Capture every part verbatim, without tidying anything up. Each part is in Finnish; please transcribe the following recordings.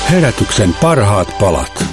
Herätyksen parhaat palat.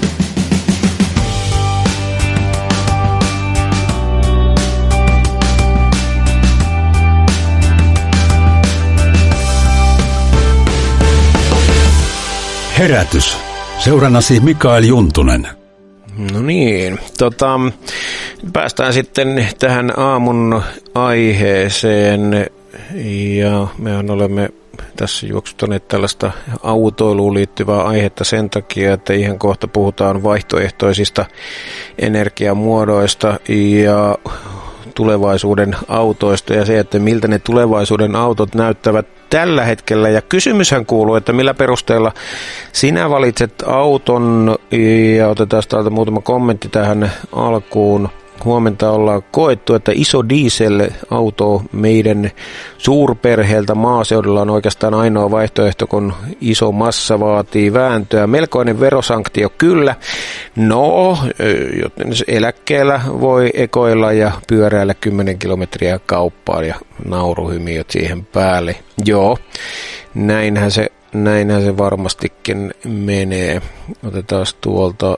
Herätys. Seurannasi Mikael Juntunen. No niin, tota, päästään sitten tähän aamun aiheeseen ja mehän olemme tässä juoksuttaneet tällaista autoiluun liittyvää aihetta sen takia, että ihan kohta puhutaan vaihtoehtoisista energiamuodoista ja tulevaisuuden autoista ja se, että miltä ne tulevaisuuden autot näyttävät tällä hetkellä. Ja kysymyshän kuuluu, että millä perusteella sinä valitset auton ja otetaan täältä muutama kommentti tähän alkuun. Huomenta ollaan koettu, että iso dieselauto meidän suurperheeltä maaseudulla on oikeastaan ainoa vaihtoehto, kun iso massa vaatii vääntöä. Melkoinen verosanktio kyllä. No, joten eläkkeellä voi ekoilla ja pyöräillä kymmenen kilometriä kauppaan ja nauruhymiöt siihen päälle. Joo, näinhän se, näinhän se varmastikin menee. Otetaan tuolta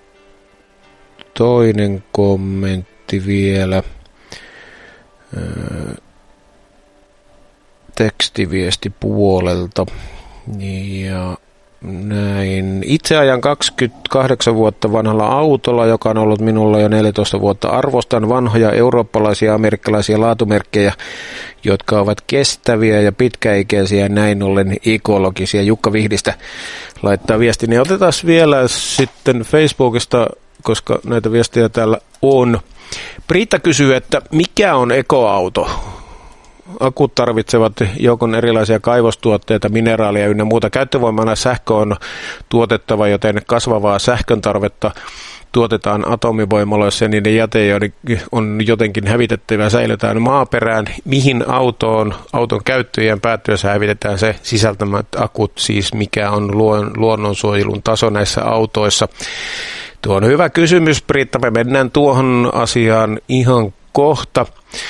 toinen kommentti vielä. Tekstiviesti puolelta. Ja näin. Itse ajan kaksikymmentäkahdeksan vuotta vanhalla autolla, joka on ollut minulla jo neljätoista vuotta. Arvostan vanhoja eurooppalaisia ja amerikkalaisia laatumerkkejä, jotka ovat kestäviä ja pitkäikäisiä ja näin ollen ekologisia. Jukka Vihdistä laittaa viestin. Ja otetaan vielä sitten Facebookista, koska näitä viestejä täällä on. Priitta kysyy, että mikä on ekoauto? Akut tarvitsevat joukon erilaisia kaivostuotteita, mineraalia ynnä muuta. Käyttövoimana sähkö on tuotettava, joten kasvavaa sähkön tarvetta tuotetaan atomivoimaloissa ja niiden jäte on jotenkin hävitettävä ja säilytään maaperään. Mihin autoon, auton käyttöjen päättyessä hävitetään se sisältämät akut, siis mikä on luon, luonnonsuojelun taso näissä autoissa? Tuo on hyvä kysymys, Priitta. Me mennään tuohon asiaan ihan kohta.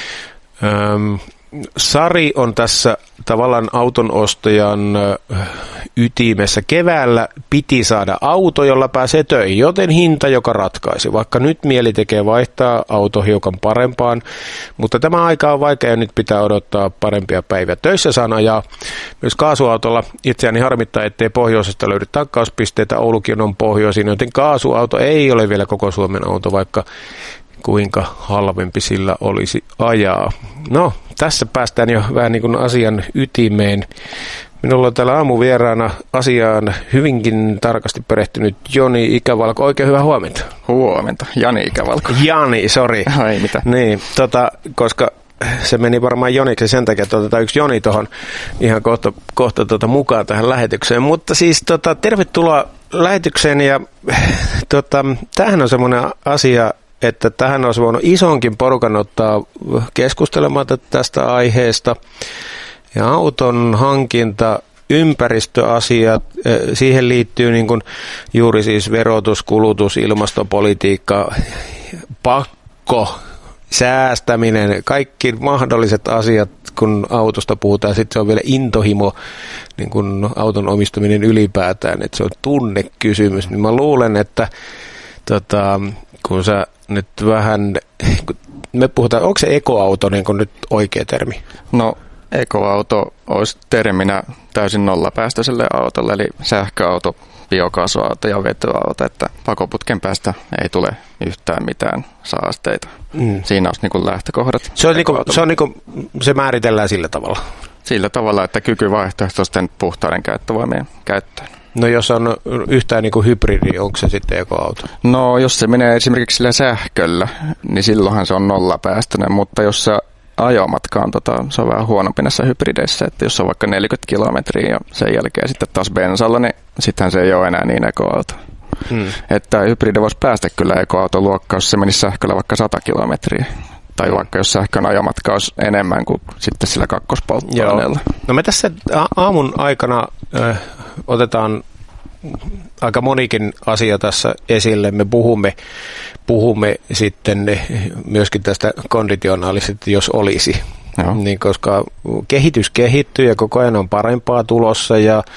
Öm, Sari on tässä tavallaan auton ostajan ytimessä. Keväällä piti saada auto, jolla pääsee töihin, joten hinta, joka ratkaisi. Vaikka nyt mieli tekee vaihtaa auto hiukan parempaan, mutta tämä aika on vaikea ja nyt pitää odottaa parempia päiviä. Töissä saan ajaa myös kaasuautolla. Itseäni harmittaa, ettei pohjoisesta löydy tankkauspisteitä. Oulukin on pohjoisin, joten kaasuauto ei ole vielä koko Suomen auto, vaikka kuinka halvempi sillä olisi ajaa. No, tässä päästään jo vähän niin kuin asian ytimeen. Minulla on täällä aamuvieraana asiaan hyvinkin tarkasti perehtynyt Joni Ikävalko. Oikein hyvää huomenta. Huomenta. Jani Ikävalko. Jani, sori. Ei mitään. Niin, tota, koska se meni varmaan Joniksi sen takia, että otetaan yksi Joni tuohon ihan kohta, kohta tuota mukaan tähän lähetykseen. Mutta siis tota, tervetuloa lähetykseen ja tota, tämähän on semmoinen asia, että tähän olisi voinut isonkin porukan ottaa keskustelemaan tästä aiheesta. Ja auton hankinta, ympäristöasiat, siihen liittyy niin kuin juuri siis verotus, kulutus, ilmastopolitiikka, pakko, säästäminen, kaikki mahdolliset asiat, kun autosta puhutaan. Sitten se on vielä intohimo, niin kuin auton omistaminen ylipäätään, että se on tunnekysymys. Niin mä luulen, että tota, kun sä nyt vähän, me puhutaan, onko se ekoauto niin kuin nyt oikea termi? No, ekoauto olisi terminä täysin nollapäästöiselle autolle, eli sähköauto, biokaasuauto ja vetyauto, että pakoputken päästä ei tule yhtään mitään saasteita. Mm. Siinä olisi niin kuin lähtökohdat. Se, on niin kuin, se, on niin kuin, se määritellään sillä tavalla? Sillä tavalla, että kyky vaihtoehtoisten puhtaiden käyttövoimien käyttöön. No jos on yhtään niin kuin hybridi, onko se sitten ekoauto? No jos se menee esimerkiksi sillä sähköllä, niin silloinhan se on nollapäästöinen, mutta jos se ajomatka on, tota, se on vähän huonompi näissä hybrideissä, että jos on vaikka neljäkymmentä kilometriä ja sen jälkeen sitten taas bensalla, niin sittenhän se ei ole enää niin ekoauto. Hmm. Että hybridi voisi päästä kyllä ekoautoluokkaan, jos se menisi sähköllä vaikka sata kilometriä. Tai vaikka jos sähkön ajomatka olisi enemmän kuin sitten sillä kakkospolttoaineella. No me tässä aamun aikana äh, otetaan aika monikin asia tässä esille. Me puhumme, puhumme sitten myöskin tästä konditionaalisesti, jos olisi. Niin, koska kehitys kehittyy ja koko ajan on parempaa tulossa ja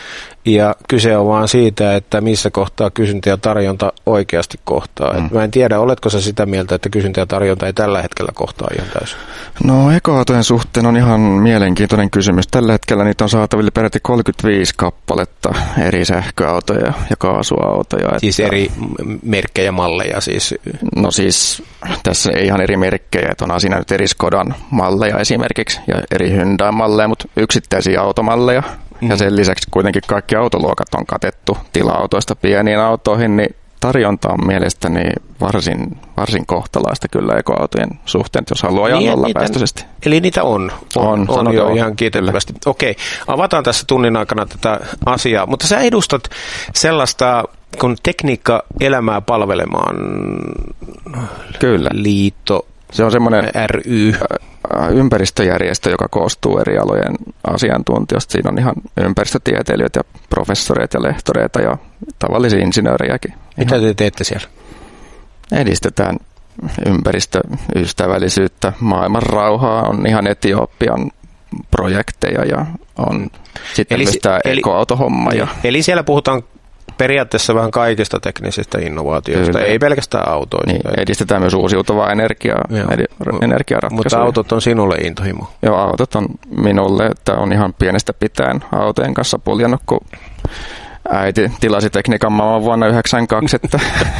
ja kyse on vaan siitä, että missä kohtaa kysyntä ja tarjonta oikeasti kohtaa. Mm. Mä en tiedä, oletko sä sitä mieltä, että kysyntä ja tarjonta ei tällä hetkellä kohtaa ihan täysin? No ekoautojen suhteen on ihan mielenkiintoinen kysymys. Tällä hetkellä niitä on saatavilla peräti kolmekymmentäviisi kappaletta eri sähköautoja ja kaasuautoja. Siis että... eri merkkejä, malleja siis? No siis tässä ei ihan eri merkkejä, että onhan siinä nyt eri Skodan malleja esimerkiksi ja eri Hyundai-malleja, mutta yksittäisiä automalleja. Mm. Ja sen lisäksi kuitenkin kaikki autoluokat on katettu tila-autoista pieniin autoihin, niin tarjonta on mielestäni varsin, varsin kohtalaista kyllä ekoautojen suhteen, jos haluaa ajaa niin, nollapäästöisesti. Eli niitä on, on, on, on jo on. Ihan kiitettävästi. Okei, avataan tässä tunnin aikana tätä asiaa, mutta sä edustat sellaista, kun tekniikka elämää palvelemaan kyllä. liitto, se on semmoinen ry. ympäristöjärjestö, joka koostuu eri alojen asiantuntijoista. Siinä on ihan ympäristötieteilijöitä ja professoreita ja lehtoreita ja tavallisia insinöörejäkin. Mitä te teette siellä? Edistetään ympäristöystävällisyyttä, maailman rauhaa, on ihan Etiopian projekteja ja on sitten eli, myös tämä ekoautohomma. Eli, ja eli siellä puhutaan periaatteessa vähän kaikista teknisistä innovaatioista, kyllä. Ei pelkästään autoista. Niin, edistetään myös uusiutuvaa energiaa, energiaratkaisuja. Mutta autot on sinulle intohimo. Joo, autot on minulle, että on ihan pienestä pitäen autojen kanssa puljannut, kun äiti tilasi tekniikan maailman vuonna yhdeksänkymmentäkaksi, että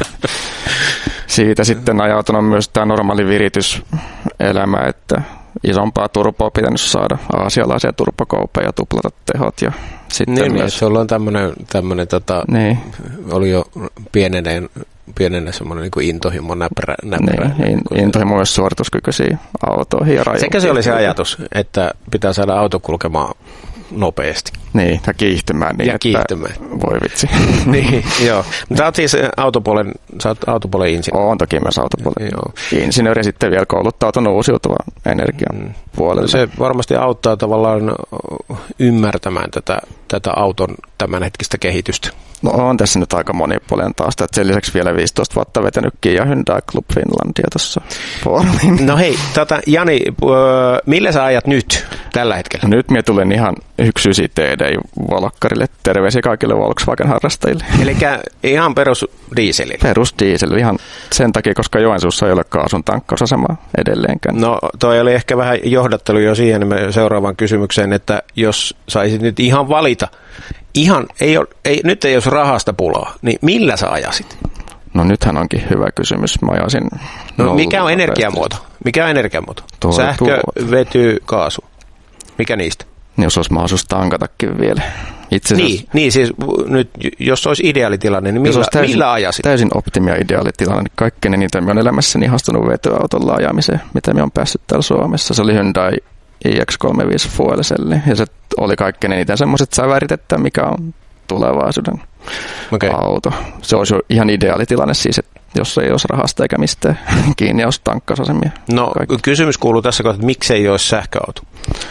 siitä sitten ajautunut myös tämä normaali virityselämä, että isompaa turpoa pitänyt saada, aasialaisia turpokoupeja ja tuplata tehot. Ja sitten niin, myös... sulla on tämmöinen, tämmöinen tota, niin. oli jo pieneneen, pieneneen semmoinen niin kuin intohimo näppärä. näppärä niin, intohimo myös suorituskykyisiä autoihin ja rajoihin. Sekä se oli se ajatus, että pitää saada auto kulkemaan nopeasti. Niin, ja kiihtymään niin, ja kiihtymään. Voi vitsi. Niin, joo. Sä oot siis autopuolen, sä oot autopuolen insinööri. Oon toki myös autopuolen joo. insinööri, sitten vielä kouluttautunut uusiutuvan energian mm. puolelle. Se varmasti auttaa tavallaan ymmärtämään tätä, tätä auton tämänhetkistä kehitystä. No on tässä nyt aika monipuolinen taas, että sen lisäksi vielä viisitoista vuotta vetänyt Kia Hyundai Club Finlandia tuossa foorumin. No hei, tota, Jani, millä sä ajat nyt tällä hetkellä? Nyt minä tulen ihan yksi T D-valokkarille. Terveisiä kaikille Volkswagen-harrastajille. Eli ihan perus dieselillä? Perus diesel, ihan sen takia, koska Joensuussa ei ole kaasun tankkausasemaa edelleenkään. No toi oli ehkä vähän johdattelu jo siihen seuraavaan kysymykseen, että jos saisit nyt ihan valita, ihan, ei ole, ei, nyt ei olisi rahasta pulaa, niin millä sä ajasit? No nythän onkin hyvä kysymys. Mä ajasin no, mikä on energiamuoto? Mikä on energiamuoto? Tuo, Sähkö, tuo. Vety, kaasu. Mikä niistä? Niin jos olisi mahdollisuus tankatakin vielä. Itse asiassa, niin, niin, siis nyt jos olisi ideaalitilanne, niin millä, täysin, millä ajasit? Täysin optimia ideaalitilanne. Kaikkein eniten minä olen elämässäni ihastunut vetyautolla ajamiseen, mitä minä olen päässyt täällä Suomessa. Se oli Hyundai i X kolmekymmentäviisi Fuel Cell, ja se oli kaikkein eniten semmoiset sävärit, että mikä on tulevaisuuden okay. auto. Se olisi ihan ideaalitilanne siis, että jos ei olisi rahasta eikä mistään kiinni, olisi tankkausasemia. No kaikki. Kysymys kuuluu tässä kohtaa, että miksi ei olisi sähköauto?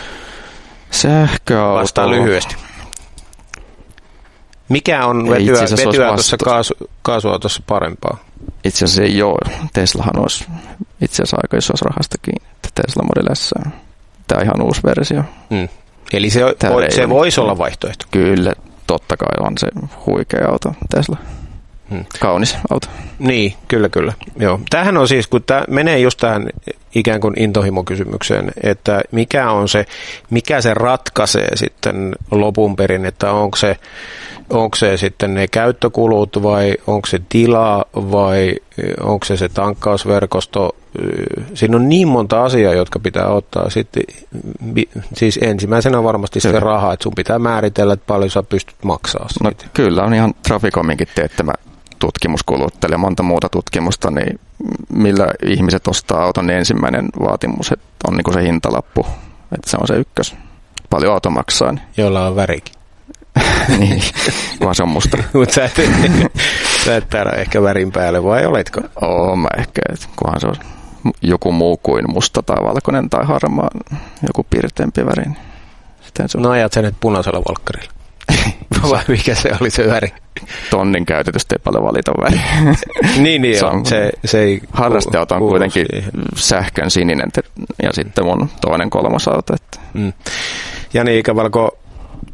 Sähköauto. Vastaan lyhyesti. Mikä on vetyä, vetyautossa kaasu, kaasuautossa parempaa? Itse asiassa ei ole. Teslahan olisi itse asiassa aika iso rahasta kiinni. Tesla Model S on tämä ihan uusi versio. Mm. Eli se, voi, se voisi olla vaihtoehto? Kyllä, totta kai on se huikea auto Tesla. Hmm. Kaunis auto. Niin, kyllä, kyllä. Joo. Tämähän on siis, kun tämä menee just tähän ikään kuin intohimokysymykseen, että mikä on se, mikä se ratkaisee sitten lopun perin, että onko se, onko se sitten ne käyttökulut vai onko se tila vai onko se se tankkausverkosto. Siinä on niin monta asiaa, jotka pitää ottaa sitten, siis ensimmäisenä varmasti se raha, että sun pitää määritellä, että paljon sä pystyt maksaa siitä. No, kyllä on ihan Traficominkin teettämä tutkimuskuluttajille ja monta muuta tutkimusta, niin millä ihmiset ostaa auton, niin ensimmäinen vaatimus että on niin kuin se hintalappu, että se on se ykkös. Paljon auto maksaa. Niin. Jolla on värikin. Niin, vaan se on musta. Mutta sä, sä et täällä ehkä värin päälle, vai oletko? Oo, mä ehkä, kunhan se on joku muu kuin musta tai valkoinen tai harmaa, joku piirteempi väri. Sitten se on. No ajat sen nyt punaisella valkkarilla. Vai mikä se oli se väri? Tonnin käytetystä ei paljon valita väri. niin, niin on. Se, se ei harrasteauto on kuitenkin siihen. Sähkön sininen ja sitten mun toinen kolmas auto. Että. Mm. Jani Ikävalko,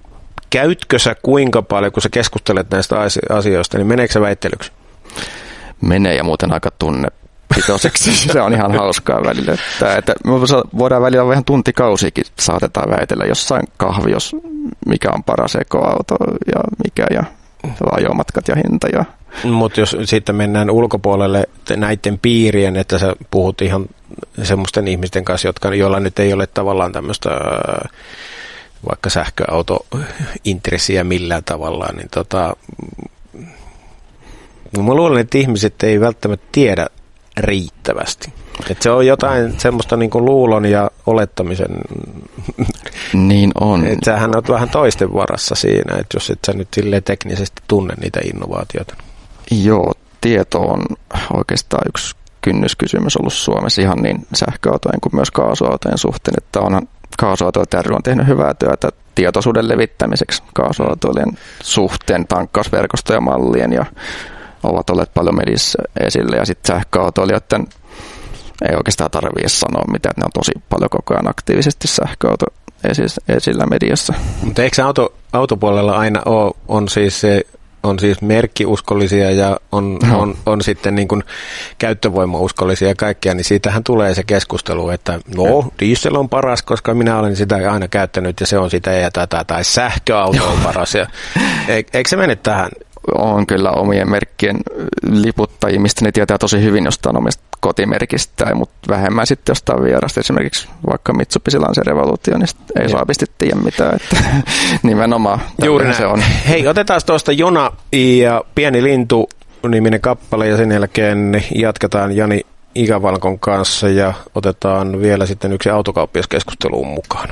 käytkö sä kuinka paljon, kun sä keskustelet näistä asioista, niin meneekö sä väittelyksi? Menee ja muuten aika tunnepitoiseksi. Se on ihan hauskaa välillä. Että, että me voidaan välillä vähän tuntikausiakin saatetaan väitellä jossain kahviossa, mikä on paras ekoauto ja mikä ja ajomatkat ja hinta. Ja... Mutta jos sitten mennään ulkopuolelle näiden piirien, että sä puhut ihan semmoisten ihmisten kanssa, jotka, joilla nyt ei ole tavallaan tämmöistä vaikka sähköautointressiä millään tavalla, niin tota, mä luulen, että ihmiset ei välttämättä tiedä riittävästi. Että se on jotain semmoista niin kuin luulon ja olettamisen. Niin on. Että sähän oot vähän toisten varassa siinä, että jos et sä nyt silleen teknisesti tunne niitä innovaatioita. Joo, tieto on oikeastaan yksi kynnyskysymys ollut Suomessa ihan niin sähköautojen kuin myös kaasuautojen suhteen, että onhan kaasuautoilta ry on tehnyt hyvää työtä tietoisuuden levittämiseksi kaasuautojen suhteen, tankkausverkostojen mallien ja ovat olleet paljon mediassa esille ja sitten sähköautoilijoiden ei oikeastaan tarvitse sanoa mitään, että ne on tosi paljon koko ajan aktiivisesti sähköauto esillä mediassa. Mutta eikö auto, autopuolella aina ole, on siis se on siis merkkiuskollisia ja on, no. on, on sitten niin kuin käyttövoimauskollisia ja kaikkea, niin siitähän tulee se keskustelu, että no, diesel on paras, koska minä olen sitä aina käyttänyt ja se on sitä ja tätä, tai sähköauto on paras. Ja, eikö se mene tähän? On kyllä omien merkkien liputtajia, mistä ne tietää tosi hyvin jostain omista kotimerkistä, mutta vähemmän sitten jostain vierasta. Esimerkiksi vaikka Mitsubishi Lancer Revolution, niin ei ja. saapisti tiedä mitään. Että nimenomaan juuri se on. Hei, otetaan tuosta Jona ja Pieni lintu -niminen kappale ja sen jälkeen jatketaan Jani Ikävalkon kanssa ja otetaan vielä sitten yksi autokauppias keskusteluun mukaan.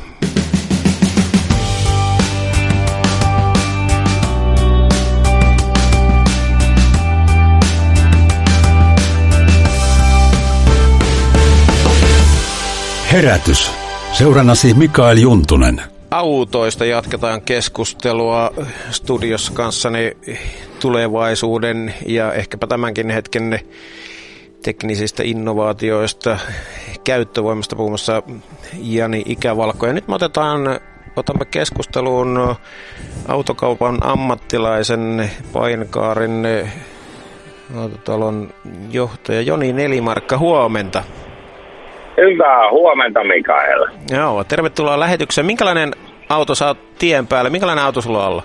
Herätys. Seurannasi Mikael Juntunen. Autoista jatketaan keskustelua studiossa kanssani tulevaisuuden ja ehkäpä tämänkin hetken teknisistä innovaatioista, käyttövoimasta puhumassa Jani Ikävalko. Ja nyt me otetaan, otamme keskusteluun autokaupan ammattilaisen Painkaarin autotalon johtaja Joni Nelimarkka. Huomenta. Hyvää huomenta, Mikael. Joo, tervetuloa lähetykseen. Minkälainen auto sä oot tien päällä? Minkälainen auto sulla on alla?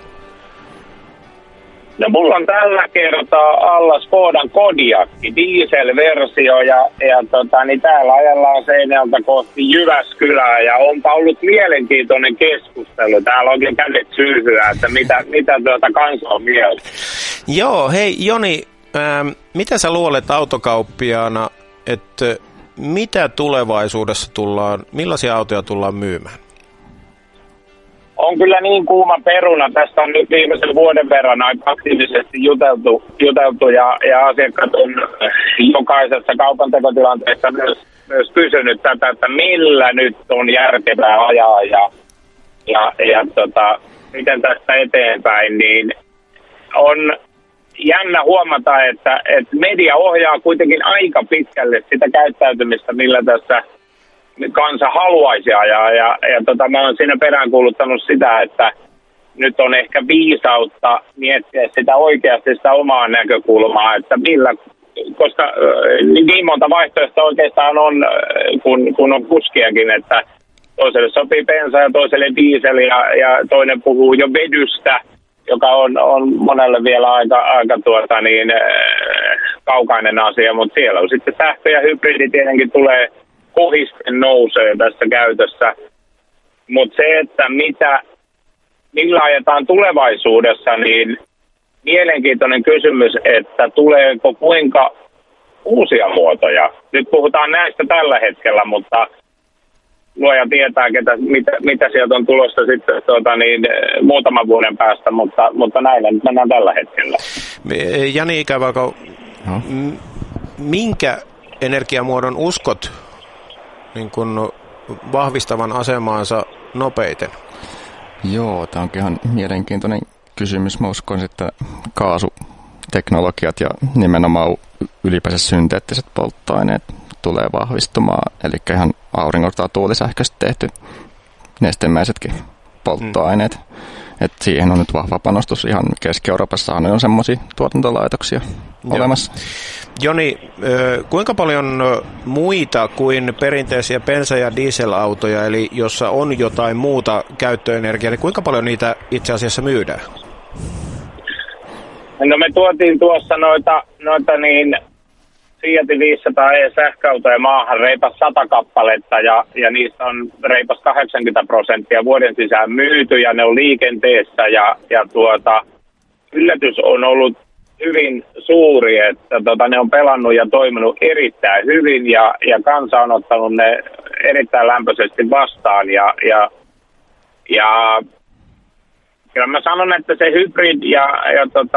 No mulla on tällä kertaa alla Skodan Kodiaq, dieselversio ja, ja tota, niin täällä ajellaan Seinäjältä kohti Jyväskylää ja onpa ollut mielenkiintoinen keskustelu. Täällä onkin kädet syyhyä, että mitä, mitä tuota kansa on mieltä. Joo, hei Joni, ähm, mitä sä luulet autokauppiaana, että mitä tulevaisuudessa tullaan, millaisia autoja tullaan myymään? On kyllä niin kuuma peruna. Tästä on nyt viimeisen vuoden verran aika aktiivisesti juteltu, juteltu ja, ja asiakkaat on jokaisessa kaupantekotilanteessa myös, myös kysynyt tätä, että millä nyt on järkevää ajaa ja, ja, ja tota, miten tästä eteenpäin, niin on jännä huomata, että, että media ohjaa kuitenkin aika pitkälle sitä käyttäytymistä, millä tässä kansa haluaisi ajaa. Ja, ja tota, mä oon siinä peräänkuuluttanut sitä, että nyt on ehkä viisautta miettiä sitä oikeasti sitä omaa näkökulmaa, että millä, koska niin monta vaihtoehtoa oikeastaan on, kun, kun on kuskiakin, että toiselle sopii bensa ja toiselle diesel ja, ja toinen puhuu jo vedystä, joka on, on monelle vielä aika, aika tuota niin, kaukainen asia, mutta siellä on sitten sähkö ja hybridi tietenkin tulee kohisten nousee tässä käytössä. Mutta se, että mitä, millä ajetaan tulevaisuudessa, niin mielenkiintoinen kysymys, että tuleeko kuinka uusia muotoja. Nyt puhutaan näistä tällä hetkellä, mutta luoja tietää, ketä, mitä, mitä sieltä on tulossa sitten tuota, niin, muutaman vuoden päästä, mutta, mutta näillä nyt mennään tällä hetkellä. Jani Ikävalko, no. minkä energiamuodon uskot niin kun vahvistavan asemaansa nopeiten? Joo, tämä onkin ihan mielenkiintoinen kysymys. Mä uskon, että kaasuteknologiat ja nimenomaan ylipäänsä synteettiset polttoaineet tulee vahvistumaan, eli ihan aurinko- tai tuulisähköistä tehty nestemäisetkin polttoaineet. Mm. Et siihen on nyt vahva panostus. Ihan Keski-Euroopassa on semmoisia tuotantolaitoksia Joo. olemassa. Joni, kuinka paljon muita kuin perinteisiä bensa- ja dieselautoja, eli jossa on jotain muuta käyttöenergiaa, niin kuinka paljon niitä itse asiassa myydään? No me tuotiin tuossa noita, noita niin Fiat viisisataa E sähköautoja maahan reipas sata kappaletta ja, ja niistä on reipas kahdeksankymmentä prosenttia vuoden sisään myyty ja ne on liikenteessä ja, ja tuota, yllätys on ollut hyvin suuri, että tota, ne on pelannut ja toiminut erittäin hyvin ja, ja kansa on ottanut ne erittäin lämpöisesti vastaan ja, ja, ja kyllä mä sanon, että se hybrid ja, ja tota,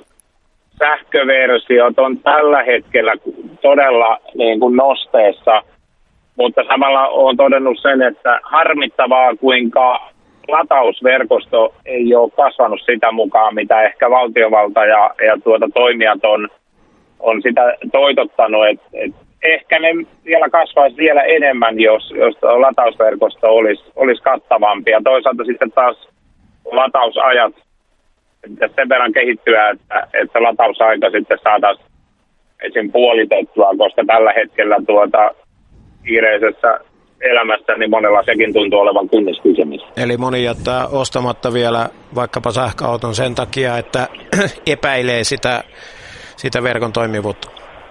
sähköversiot on tällä hetkellä todella niin kuin nosteessa, mutta samalla olen todennut sen, että harmittavaa kuinka latausverkosto ei ole kasvanut sitä mukaan, mitä ehkä valtiovalta ja, ja tuota toimijat on, on sitä toitottanut. Et, et ehkä ne vielä kasvaisi vielä enemmän, jos, jos latausverkosto olisi, olisi kattavampi. Ja toisaalta sitten taas latausajat pitäisi sen verran kehittyä, että, että latausaika sitten saataisiin esim. Puolitettua, koska tällä hetkellä tuota kiireisessä elämässä niin monella sekin tuntuu olevan kunniskysymys. Eli moni jättää ostamatta vielä vaikkapa sähköauton sen takia, että epäilee sitä, sitä verkon toimivuutta.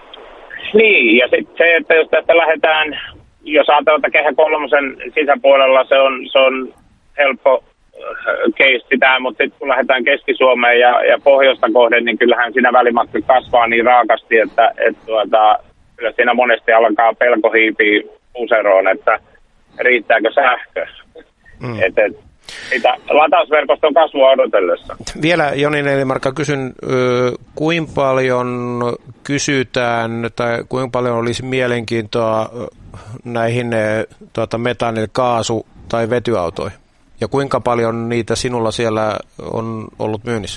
Niin, ja sitten se, että jos tästä lähdetään, jos ajatellaan, että Kehä kolmosen sisäpuolella se on, se on helppo keissi tämä, mutta sitten kun lähdetään Keski-Suomeen ja, ja pohjoista kohden, niin kyllähän siinä välimatka kasvaa niin raakasti, että et tuota, kyllä siinä monesti alkaa pelko hiipiä puseroon, että riittääkö sähkö. Mm. Et, et, sitä latausverkoston kasvua odotellessa. Vielä Joni Nelimarkka kysyn, kuinka paljon kysytään tai kuinka paljon olisi mielenkiintoa näihin tuota, metaanil-, kaasu- tai vetyautoihin? Ja kuinka paljon niitä sinulla siellä on ollut myynnissä?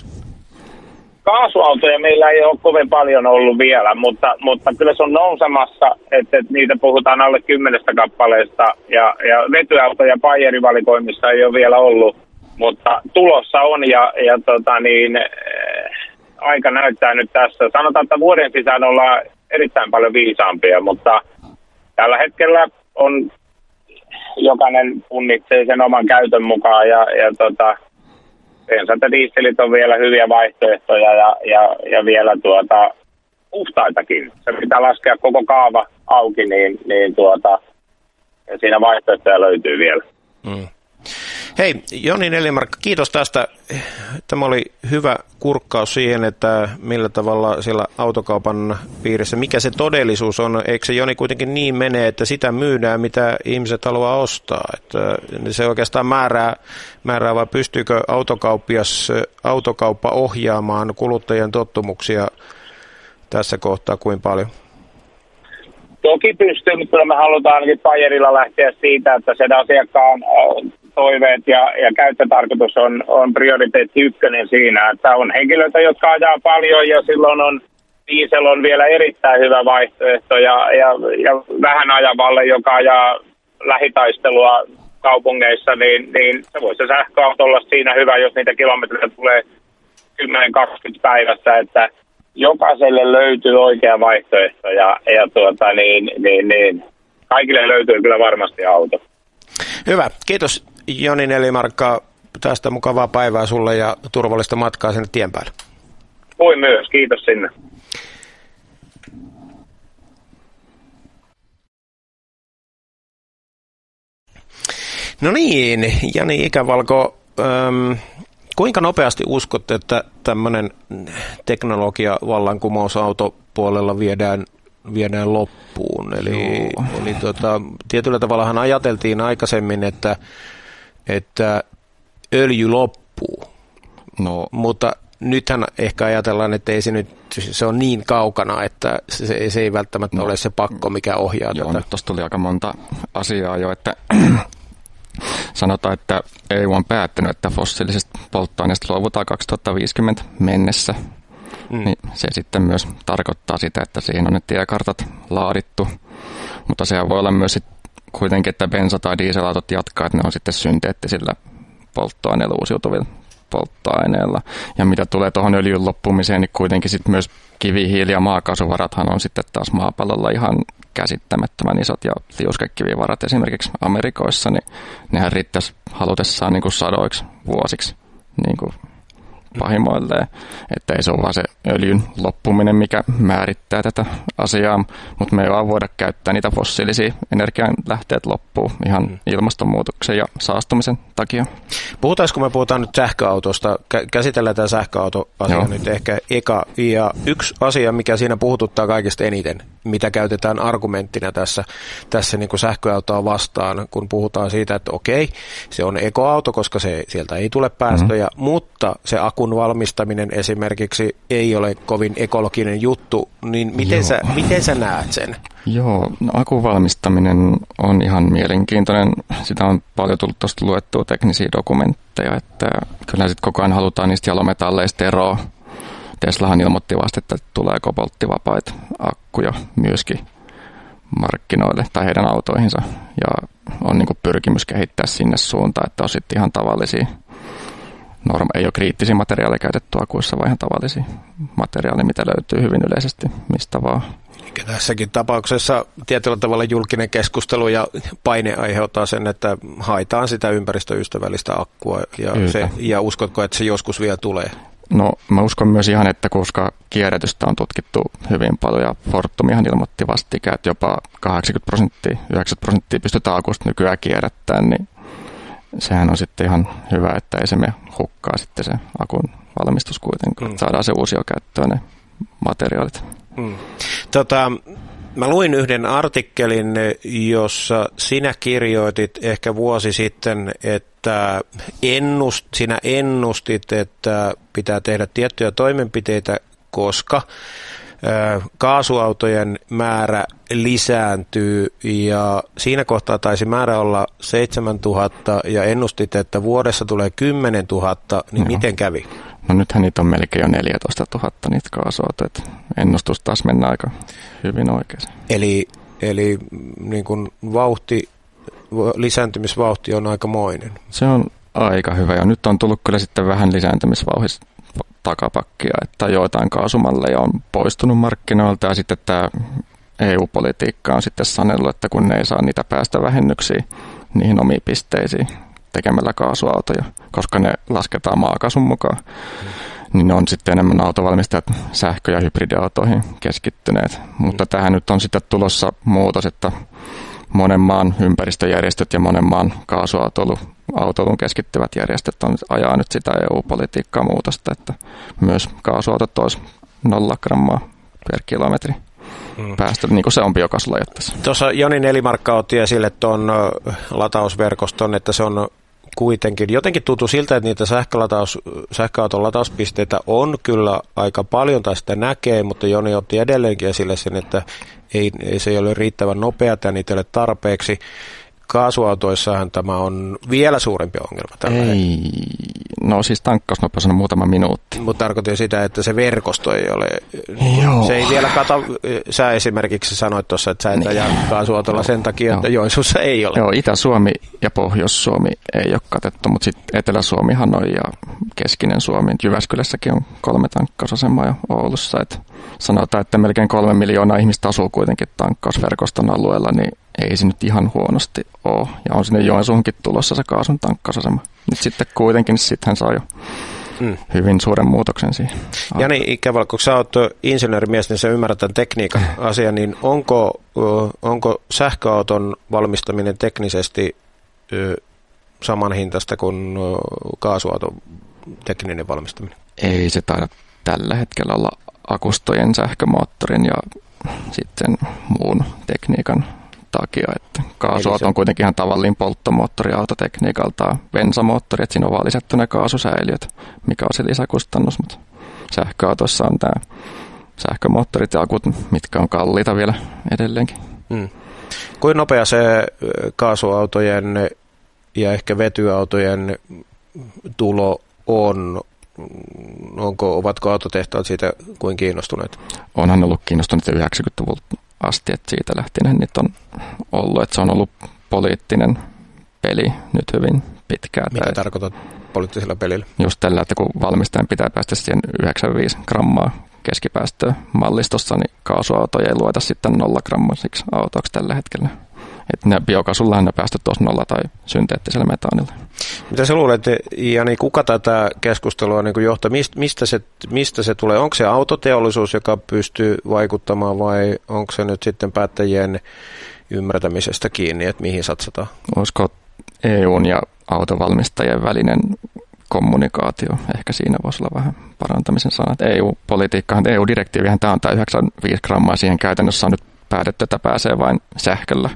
Kaasuautoja meillä ei ole kovin paljon ollut vielä, mutta, mutta kyllä se on nousemassa, että, että niitä puhutaan alle kymmenestä kappaleesta. Ja, ja vetyautoja Pajeri-valikoimissa ei ole vielä ollut, mutta tulossa on ja, ja tota niin, aika näyttää nyt tässä. Sanotaan, että vuoden sisään ollaan erittäin paljon viisaampia, mutta tällä hetkellä on jokainen punnitsee sen oman käytön mukaan ja, ja tota, bensat ja dieselit on vielä hyviä vaihtoehtoja ja, ja, ja vielä tuota, puhtaitakin. Se pitää laskea koko kaava auki, niin, niin tuota, ja siinä vaihtoehtoja löytyy vielä. Mm. Hei, Joni Nelimarkka, kiitos tästä. Tämä oli hyvä kurkkaus siihen, että millä tavalla siellä autokaupan piirissä, mikä se todellisuus on. Eikö se, Joni, kuitenkin niin mene, että sitä myydään, mitä ihmiset haluaa ostaa? Että se oikeastaan määrää, määrää vai pystyykö autokauppias, autokauppa ohjaamaan kuluttajien tottumuksia tässä kohtaa kuin paljon? Toki pystyy, mutta kyllä me halutaan ainakin Pajerilla lähteä siitä, että sen asiakkaan toiveet ja, ja käyttötarkoitus on, on prioriteetti ykkönen siinä, että on henkilöitä, jotka ajaa paljon ja silloin on diesel on vielä erittäin hyvä vaihtoehto ja, ja, ja vähän ajavalle, joka ajaa lähitaistelua kaupungeissa, niin, niin se voisi se sähköauto olla siinä hyvä, jos niitä kilometrejä tulee kymmenen kaksikymmentä päivässä, että jokaiselle löytyy oikea vaihtoehto ja, ja tuota, niin, niin, niin, kaikille löytyy kyllä varmasti auto. Hyvä. Kiitos Joni Nelimarkka tästä, mukavaa päivää sulle ja turvallista matkaa sinne tien päälle. Voi myös. Kiitos sinne. No niin, Jani Ikävalko, ähm, kuinka nopeasti uskot, että tämmöinen teknologia-vallankumous autopuolella viedään, viedään loppuun? Eli, eli tota, tietyllä tavallahan ajateltiin aikaisemmin, että, että öljy loppuu, no. Mutta nythän ehkä ajatellaan, että ei se nyt, se on niin kaukana, että se, se ei välttämättä no. ole se pakko, mikä ohjaa Joo, tätä. Nyt tuossa tuli aika monta asiaa jo, että sanotaan, että E U on päättänyt, että fossiilisista polttoaineista luovutaan kaksituhattaviisikymmentä mennessä. Mm. Niin se sitten myös tarkoittaa sitä, että siihen on ne tiekartat laadittu. Mutta sehän voi olla myös sit kuitenkin, että bensa- tai dieselautot jatkaa, että ne on sitten synteettisillä polttoaineilla uusiutuvilla polttoaineella. Ja mitä tulee tuohon öljyn loppumiseen, niin kuitenkin sitten myös kivihiili- ja maakaasuvarathan on sitten taas maapallolla ihan käsittämättömän isot, ja liuskekivivarat esimerkiksi Amerikoissa, niin nehän riittäisi halutessaan niin kuin sadoiksi vuosiksi niin kuin pahimoilleen, että ei se ole vaan se öljyn loppuminen, mikä määrittää tätä asiaa, mutta me ei vaan voida käyttää niitä fossiilisia energianlähteet loppuun ihan ilmastonmuutoksen ja saastumisen takia. Puhutaanko, kun me puhutaan nyt sähköautosta, käsitellään tämä sähköautoasia Joo. nyt ehkä eka, ja yksi asia, mikä siinä puhututtaa kaikista eniten, mitä käytetään argumenttina tässä, tässä niin kuin sähköautoa vastaan, kun puhutaan siitä, että okei, se on ekoauto, koska se, sieltä ei tule päästöjä, mm-hmm. mutta se akun valmistaminen esimerkiksi ei ole kovin ekologinen juttu, niin miten, sä, miten sä näet sen? Joo, no, akun valmistaminen on ihan mielenkiintoinen. Sitä on paljon tullut tuosta luettua teknisiä dokumentteja, että kyllä sitten koko ajan halutaan niistä jalometalleista eroa. Teslahan ilmoitti vasta, että tulee kobolttivapaita akkuja myöskin markkinoille tai heidän autoihinsa. Ja on niin kuin pyrkimys kehittää sinne suuntaan, että on sitten ihan tavallisia, norma- ei ole kriittisiä materiaaleja käytetty akuissa, vaan ihan tavallisia materiaaleja, mitä löytyy hyvin yleisesti mistä vaan. Eikä tässäkin tapauksessa tietyllä tavalla julkinen keskustelu ja paine aiheuttaa sen, että haetaan sitä ympäristöystävällistä akkua ja, se, ja uskotko, että se joskus vielä tulee? No mä uskon myös ihan, että koska kierrätystä on tutkittu hyvin paljon ja Fortumihan ilmoitti vastikään, että jopa kahdeksankymmentä prosenttia, yhdeksänkymmentä prosenttia pystytään akusta nykyään kierrättämään, niin sehän on sitten ihan hyvä, että ei se me hukkaa sitten se akun valmistus kuitenkaan. Mm. Saadaan se uusiokäyttöön ne materiaalit. Mm. Tota, mä luin yhden artikkelin, jossa sinä kirjoitit ehkä vuosi sitten, että ennust, sinä ennustit, että pitää tehdä tiettyjä toimenpiteitä, koska kaasuautojen määrä lisääntyy ja siinä kohtaa taisi määrä olla seitsemäntuhatta ja ennustit, että vuodessa tulee kymmenentuhatta, niin Joo. miten kävi? No nythän niitä on melkein jo neljätoistatuhatta niitä kaasuautoja, ennustus taas mennään aika hyvin oikein. Eli, eli niin kuin vauhti, lisääntymisvauhti on aikamoinen. Se on aika hyvä ja nyt on tullut kyllä sitten vähän lisääntymisvauhdista takapakkia, että joitain kaasumalleja on poistunut markkinoilta ja sitten tämä E U-politiikka on sitten sanellut, että kun ne ei saa niitä päästövähennyksiä niihin omiin pisteisiin tekemällä kaasuautoja, koska ne lasketaan maakaasun mukaan, mm. niin ne on sitten enemmän autovalmistajat sähkö- ja hybridiautoihin keskittyneet. Mm. Mutta tähän nyt on sitten tulossa muutos, että monen maan ympäristöjärjestöt ja monen maan kaasuautoilu autoilun keskittyvät järjestöt on ajaa nyt sitä E U-politiikkaa muutosta, että myös kaasuautot olisi nolla grammaa per kilometri mm. päästä, niin kuin se on biokaasulajoitteessa. Tuossa Joni Nelimarkka otti esille tuon latausverkoston, että se on kuitenkin jotenkin tuntuu siltä, että niitä sähkölataus, sähköauton latauspisteitä on kyllä aika paljon tai sitä näkee, mutta Joni otti edelleenkin esille sen, että ei, ei se ei ole riittävän nopeata ja niitä ei ole tarpeeksi. Kaasuautoissahan tämä on vielä suurempi ongelma. Tällä ei, no siis tankkausnopeus on muutama minuutti. Mutta tarkoitin sitä, että se verkosto ei ole, Joo. se ei vielä kata, sä esimerkiksi sanoit tuossa, että sä et ajaa niin. kaasuautolla sen takia, että Joensuussa ei ole. Joo, Itä-Suomi ja Pohjois-Suomi ei ole katettu, mutta sitten Etelä-Suomihan on ja Keskinen Suomi. Jyväskylässäkin on kolme tankkausasemaa ja Oulussa. Et sanotaan, että melkein kolme miljoonaa ihmistä asuu kuitenkin tankkausverkoston alueella, niin ei se nyt ihan huonosti ole. Ja on sinne Joensuunkin tulossa se kaasun tankkausasema. Nyt sitten kuitenkin sitten hän saa jo mm. hyvin suuren muutoksen siihen. Jani Ikävalko, kun sä oot insinöörimies, niin sä ymmärrät tämän tekniikan asian, niin onko, onko sähköauton valmistaminen teknisesti samanhintaista kuin kaasuauton tekninen valmistaminen? Ei se taida tällä hetkellä olla akustojen, sähkömoottorin ja sitten muun tekniikan takia, että kaasuauto on kuitenkin ihan tavallinen polttomoottori autotekniikaltaan bensamoottori, että siinä on vaan lisätty ne kaasusäiliöt, mikä on se lisäkustannus, mutta sähköautossa on tämä sähkömoottorit ja akut, mitkä on kalliita vielä edelleenkin. Hmm. Kuinka nopea se kaasuautojen ja ehkä vetyautojen tulo on? Onko, ovatko autotehtaat siitä kuin kiinnostuneet? Onhan ollut kiinnostuneet yhdeksänkymmentäluvulta asti, että siitä lähtien niitä on ollut, että se on ollut poliittinen peli nyt hyvin pitkään. Mitä tarkoitat poliittisella pelillä? Just tällä, että kun valmistajan pitää päästä siihen yhdeksänkymmentäviisi grammaa keskipäästöä mallistossa, niin kaasuautoja ei lueta sitten nolla grammasiksi autoksi tällä hetkellä. Että ne biokaasullahan ne päästöt tuossa nolla tai synteettisellä metaanilla. Mitä sä luulet, Jani, kuka tätä keskustelua niin johtaa? Mistä se, mistä se tulee? Onko se autoteollisuus, joka pystyy vaikuttamaan vai onko se nyt sitten päättäjien ymmärtämisestä kiinni, että mihin satsataan? Olisiko E U:n ja autovalmistajien välinen kommunikaatio? Ehkä siinä voisi olla vähän parantamisen sana. E U-politiikkahan, E U-direktiivihän tämä on tämä yhdeksänkymmentäviisi grammaa. Siihen käytännössä on nyt päätetty, että pääsee vain sähköllä.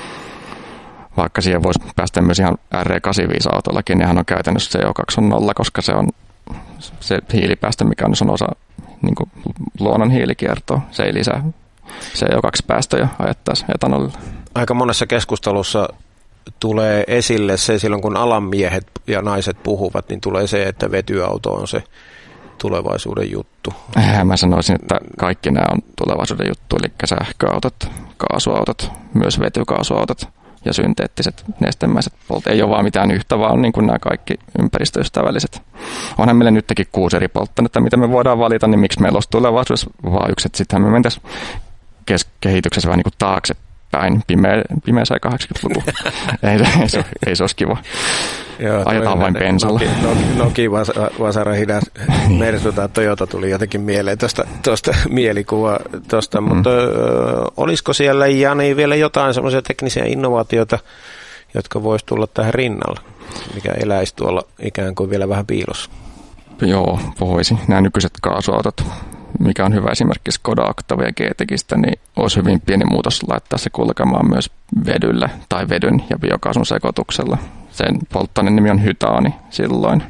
Vaikka siihen voisi päästä myös ihan R kahdeksankymmentäviisi-autollakin, niin hän on käytännössä C O kaksi on nolla, koska se on se hiilipäästö, mikä on osa niin kuin luonnon hiilikiertoa. Se ei lisää C O kaksi päästöjä ajettaisiin etanolilla. Aika monessa keskustelussa tulee esille se, silloin kun alan miehet ja naiset puhuvat, niin tulee se, että vetyauto on se tulevaisuuden juttu. Mä sanoisin, että kaikki nämä on tulevaisuuden juttu, eli sähköautot, kaasuautot, myös vetykaasuautot ja synteettiset nestemäiset polttoaineet. Ei ole vaan mitään yhtä, vaan niin kuin nämä kaikki ympäristöystävälliset. Onhan meillä nytkin kuusi eri polttoainetta, mitä me voidaan valita, niin miksi meillä olisi tulevaisuudessa vaan yksi, että sittenhän me mentäisiin kehityksessä vähän niin kuin taaksepäin, pimeä, pimeäseen kahdeksankymmentäluku. ei, ei, se, ei se olisi kiva. Joo, ajetaan vain bensalla. Noki, Noki Vasara Hidas Mersu tai Toyota tuli jotenkin mieleen tuosta mielikuva tuosta, mm. mutta ö, olisiko siellä, Jani, vielä jotain semmoisia teknisiä innovaatioita, jotka voisi tulla tähän rinnalle, mikä eläisi tuolla ikään kuin vielä vähän piilossa? Joo, voisi. Nämä nykyiset kaasuautot, mikä on hyvä esimerkki Skoda Octavia ja G-Techistä, niin olisi hyvin pieni muutos laittaa se kulkemaan myös vedyllä tai vedyn ja biokaasun sekoituksella. Sen polttoaineen nimi on hytaani silloin.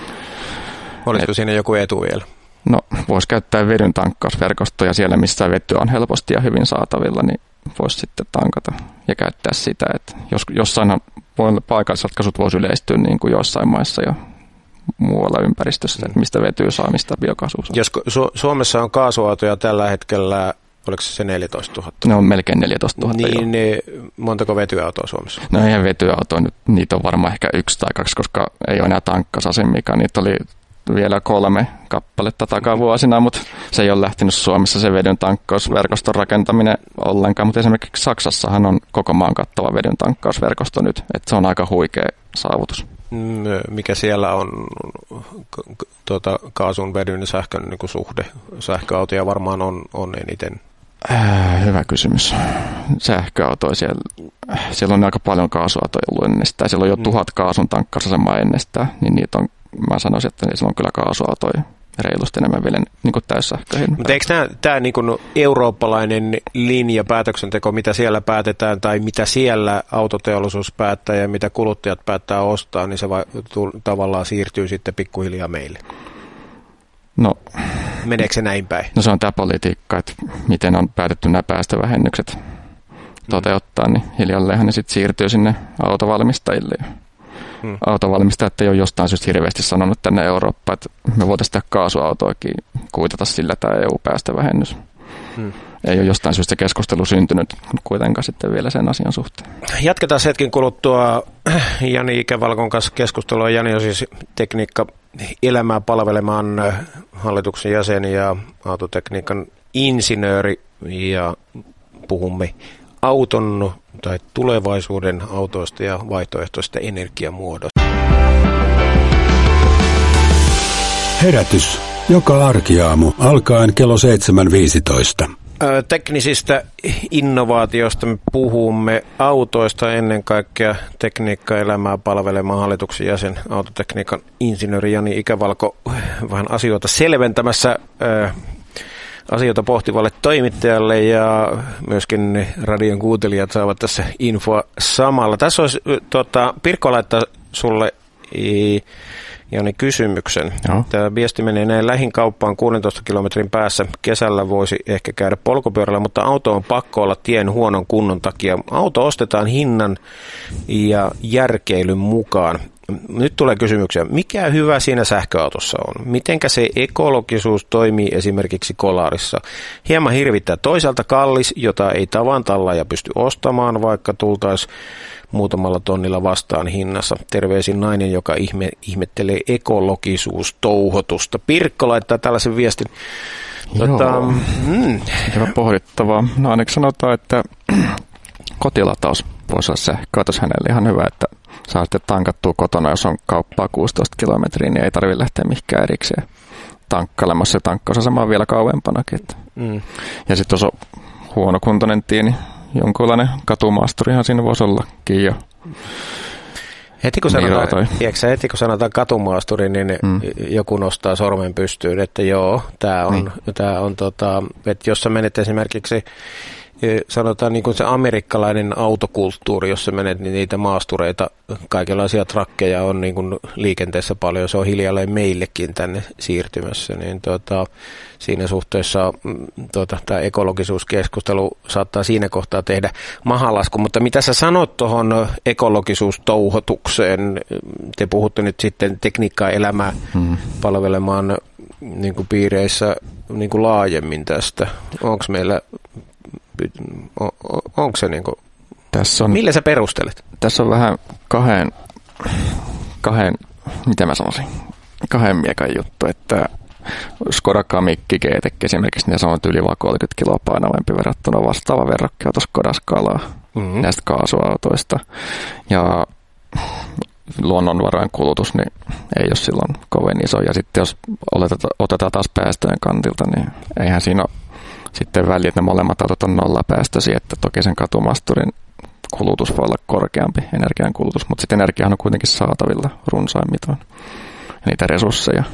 Olisiko Et, siinä joku etu vielä? No, voisi käyttää vedyn tankkausverkostoja siellä, missä vetyä on helposti ja hyvin saatavilla, niin voisi sitten tankata ja käyttää sitä. Että jos, jossain paikallisratkaisut voisi yleistyä niin kuin joissain maissa ja muualla ympäristössä, että mistä vetyä saa, mistä biokaasua saa. Jos Su- Suomessa on kaasuautoja tällä hetkellä, oliko se neljätoistatuhatta? Ne on melkein neljätoistatuhatta. Niin, niin montako vetyautoa Suomessa? No eihän vetyautoa nyt, niitä on varmaan ehkä yksi tai kaksi, koska ei ole enää tankkasasemmikaan. Niitä oli vielä kolme kappaletta takavuosina, mutta se ei ole lähtenyt Suomessa se vedyn tankkausverkoston rakentaminen ollenkaan. Mutta esimerkiksi Saksassahan on koko maan kattava vedyn tankkausverkosto nyt, että se on aika huikea saavutus. Mikä siellä on tuota, kaasun, vedyn ja sähkön niin kuin suhde? Sähköautoja varmaan on, on eniten. Äh, hyvä kysymys. Sähköautoja siellä, siellä on aika paljon kaasuautoja ollut ennestään. Siellä on jo tuhat kaasun tankkausasemaa ennestään, niin niitä on, mä sanoisin, että siellä on kyllä kaasuautoja reilusti enemmän vielä niin kuin täyssähköihin. Mutta eikö tämä, tämä niin kuin eurooppalainen linja, päätöksenteko, mitä siellä päätetään tai mitä siellä autoteollisuus päättää ja mitä kuluttajat päättää ostaa, niin se va- tu- tavallaan siirtyy sitten pikkuhiljaa meille? No, meneekö se näin päin? No se on tämä politiikka, että miten on päätetty nämä päästövähennykset toteuttaa, niin hiljalleenhan ne sitten siirtyy sinne autovalmistajille. Hmm. Autovalmistajat ei ole jostain syystä hirveästi sanonut tänne Eurooppaan, että me voitaisiin tehdä kaasuautoakin kuitata sillä tämä E U-päästövähennys. Hmm. Ei ole jostain syystä keskustelu syntynyt kuitenkaan sitten vielä sen asian suhteen. Jatketaan hetken kuluttua Jani Ikävalkon kanssa keskustelua. Jani on siis tekniikka elämää palvelemaan hallituksen jäsen ja autotekniikan insinööri ja puhumme auton tai tulevaisuuden autoista ja vaihtoehtoista energiamuodosta. Herätys joka arkiaamu alkaen kello seitsemän viisitoista. Teknisistä innovaatioista me puhumme, autoista ennen kaikkea tekniikka-elämää palvelemaan hallituksen jäsen, autotekniikan insinööri Jani Ikävalko, vähän asioita selventämässä äh, asioita pohtivalle toimittajalle ja myöskin radion kuuntelijat saavat tässä infoa samalla. Tässä olisi tuota, Pirkko laittaa sulle i, Jani kysymyksen. Joo. Tämä viesti menee näin: lähin kauppaan kuudentoista kilometrin päässä. Kesällä voisi ehkä käydä polkupyörällä, mutta auto on pakko olla tien huonon kunnon takia. Auto ostetaan hinnan ja järkeilyn mukaan. nyt tulee kysymyksiä. Mikä hyvä siinä sähköautossa on? Mitenkä se ekologisuus toimii esimerkiksi Kolarissa? Hieman hirvittää. Toisaalta kallis, jota ei tavan tallaaja pysty ostamaan, vaikka tultaisiin muutamalla tonnilla vastaan hinnassa. Terveisin nainen, joka ihme, ihmettelee ekologisuustouhotusta. Pirkko laittaa tällaisen viestin. Tota, mm. Hyvä pohdittavaa. No ainakin sanotaan, että kotilataus voisi olla sähköautos hänelle ihan hyvä, että saa sitten tankattua kotona, jos on kauppaa kuusitoista kilometriä, niin ei tarvitse lähteä mihinkään erikseen tankkailemassa. Se tankkausasema on vielä kauempanakin. Mm. Ja sitten jos on huonokuntoinen tie, niin jonkunlainen katumaasturihan siinä voisi ollakin jo. Heti kun, sanotaan, tiedätkö, heti kun sanotaan katumaasturi, niin mm. joku nostaa sormen pystyyn, että joo, tämä on, niin. tää on tota, että jos sä menet esimerkiksi, sanotaan niin kuin se amerikkalainen autokulttuuri, jos sä menet, niin niitä maastureita, kaikenlaisia trakkeja on niin kuin liikenteessä paljon, se on hiljalleen meillekin tänne siirtymässä, niin tota, siinä suhteessa tota, tämä ekologisuuskeskustelu saattaa siinä kohtaa tehdä mahalasku, mutta mitä sä sanot tuohon ekologisuustouhotukseen, te puhutte nyt sitten tekniikkaa elämää hmm. palvelemaan niin kuin piireissä niin kuin laajemmin tästä, onko meillä On, onko se niinku, tässä on, millä sä perustelet? Tässä on vähän kahden, kahden mitä mä sanoisin, kahden miekan juttu, että Skoda Kamiq G-Tech esimerkiksi, ne sanoo yli vaan kolmekymmentä kiloa painavampi verrattuna vastaava verrokkiauto Skoda Scalaa mm-hmm. näistä kaasuautoista. Ja luonnonvarojen kulutus niin ei ole silloin kovin iso. Ja sitten jos otetaan, otetaan taas päästöjen kantilta, niin eihän siinä ole sitten väliin, että ne molemmat autot on nollapäästöisiä, että toki sen katumasturin kulutus voi olla korkeampi, energian kulutus, mutta sitten energiahan on kuitenkin saatavilla runsaimmitoin ja niitä resursseja.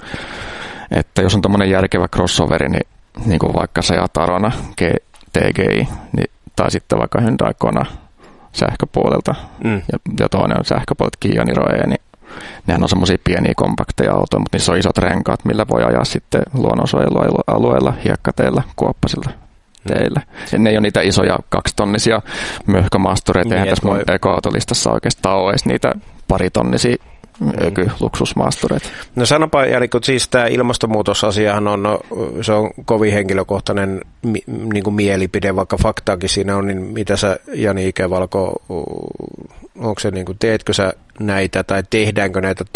Että jos on tämmöinen järkevä crossoveri, niin, niin kuin vaikka se Atarona T G I, niin, tai sitten vaikka Hyundai Kona sähköpuolelta, mm. ja, ja toinen on sähköpuolelta Kia Niroe, niin nehän on semmoisia pieniä kompakteja autoja, mutta niissä on isot renkaat, millä voi ajaa sitten luonnonsuojelualueella, hiekkateillä, kuoppasilla teillä. Ja ne ei ole niitä isoja kaksitonnisia möhkömaastureita, eihän tässä mun ekoautolistassa oikeastaan ole edes niitä paritonnisia öky-luksusmaastureita. No sanopa, Jari, kun siis tämä ilmastonmuutosasiahan on, no, se on kovin henkilökohtainen mi, niin kuin mielipide, vaikka faktaakin siinä on, niin mitä sä, Jani Ikävalko, onko se niin kuin, teetkö sä näitä tai tehdäänkö näitä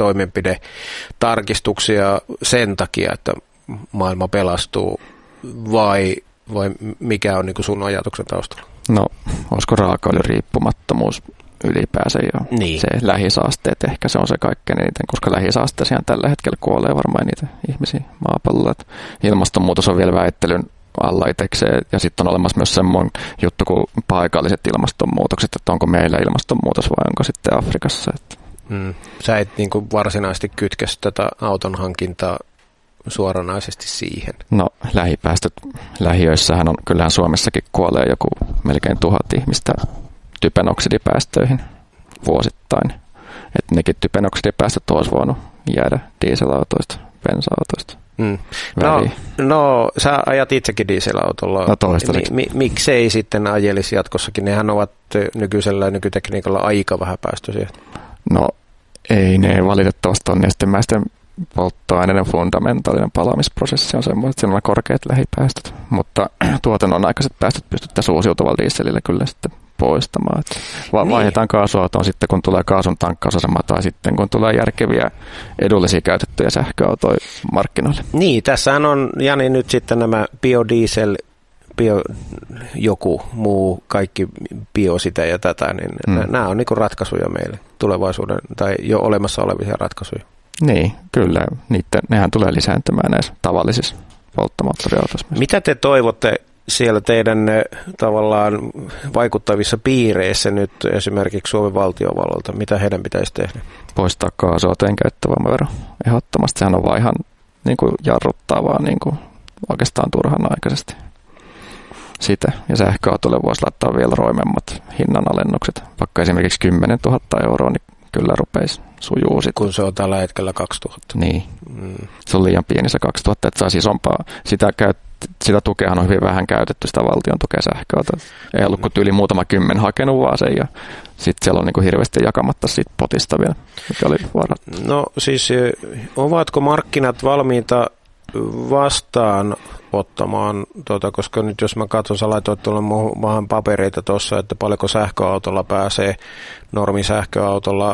toimenpidetarkistuksia sen takia, että maailma pelastuu vai, vai mikä on niin kuin sun ajatuksen taustalla? No, olisiko raakaöljyn riippumattomuus ylipäänsä ja niin. Se lähisaasteet ehkä se on se kaikkein eniten, koska lähisaasteisiin tällä hetkellä kuolee varmaan niitä ihmisiä maapallolla. Ilmastonmuutos on vielä väittelyn alla itsekseen ja sitten on olemassa myös semmoinen juttu kuin paikalliset ilmastonmuutokset, että onko meillä ilmastonmuutos vai onko sitten Afrikassa. Että. Mm. Sä et niin kuin varsinaisesti kytkesi tätä auton hankintaa suoranaisesti siihen. No lähipäästöt lähiöissähän on, kyllähän Suomessakin kuolee joku melkein tuhat ihmistä typenoksidipäästöihin vuosittain. Että nekin typenoksidipäästöt olisi voinut jäädä dieselautoista, bensa-autoista. Mm. No, no, sä ajat itsekin dieselautolla. No toistaiseksi. Mi- mi- miksei sitten ajelisi jatkossakin? Nehän ovat nykyisellä nykytekniikalla aika vähäpäästöisiä. No ei ne valitettavasti on nestemäisten polttoaineiden fundamentaalinen palamisprosessi on semmoinen, että siinä on korkeat lähipäästöt. Mutta tuotannon aikaiset päästöt pystyttäisiin uusiutuvalla dieselillä kyllä sitten poistamaan. Va- niin. Vaihdetaan kaasuautoon sitten, kun tulee kaasun tankkausasema tai sitten, kun tulee järkeviä edullisia käytettyjä sähköautoja markkinoille. Niin, tässähän on, Jani, nyt sitten nämä biodiesel, bio, joku muu, kaikki bio sitä ja tätä, niin hmm. nämä on niin kuin ratkaisuja meille tulevaisuuden tai jo olemassa olevia ratkaisuja. Niin, kyllä. Niitä, nehän tulee lisääntymään näissä tavallisissa polttomoottoriautoissa. Mitä te toivotte siellä teidän tavallaan vaikuttavissa piireissä nyt esimerkiksi Suomen valtiovallalta? Mitä heidän pitäisi tehdä? Poistaa kaasuautojen käyttövoimavero. Ehdottomasti sehän on vaan ihan niin kuin jarruttavaa niin kuin oikeastaan turhan aikaisesti sitä. Ja sähköautolle voisi laittaa vielä roimemmat hinnanalennukset. Vaikka esimerkiksi kymmenen tuhatta euroa, niin kyllä rupeisi sujuu sitten. Kun se on tällä hetkellä kaksituhatta. Niin. Mm. Se on liian pieni se kaksituhatta, että saisi isompaa. Sitä käyt, sitä tukeahan on hyvin vähän käytetty, sitä valtion tukea sähköautoa. Ei ollut kuin yli muutama kymmen hakenut vaan sen ja sitten siellä on niin kuin hirveästi jakamatta siitä potista vielä, mikä oli varat. No siis ovatko markkinat valmiita vastaan ottamaan, tuota, koska nyt jos mä katson, sä laitoit tuolla maahan papereita tuossa, että paljonko sähköautolla pääsee, normisähköautolla